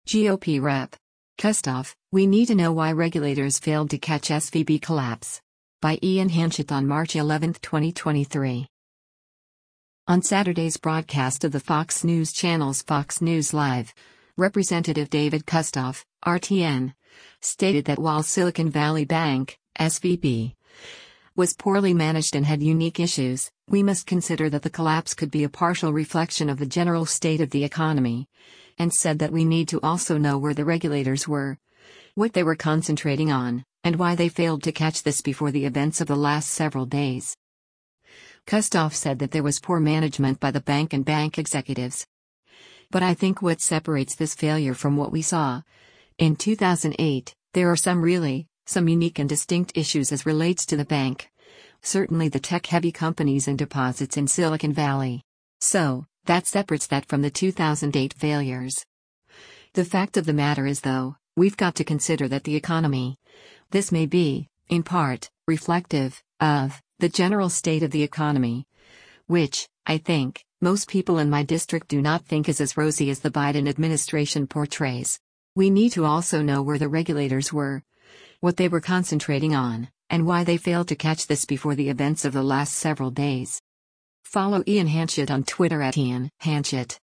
GOP Rep. Kustoff, we need to know why regulators failed to catch SVB collapse. By Ian Hanchett on March 11, 2023. On Saturday's broadcast of the Fox News channel's Fox News Live, Representative David Kustoff, RTN, stated that while Silicon Valley Bank, SVB, was poorly managed and had unique issues, we must consider that the collapse could be a partial reflection of the general state of the economy, and said that we need to also know where the regulators were, what they were concentrating on, and why they failed to catch this before the events of the last several days. Kustoff said that there was poor management by the bank and bank executives. But I think what separates this failure from what we saw in 2008, there are some unique and distinct issues as relates to the bank. Certainly the tech-heavy companies and deposits in Silicon Valley. So, that separates that from the 2008 failures. The fact of the matter is though, we've got to consider that the economy, this may be, in part, reflective of the general state of the economy, which, I think, most people in my district do not think is as rosy as the Biden administration portrays. We need to also know where the regulators were, what they were concentrating on, and why they failed to catch this before the events of the last several days. Follow Ian Hanchett on Twitter @Ian Hanchett.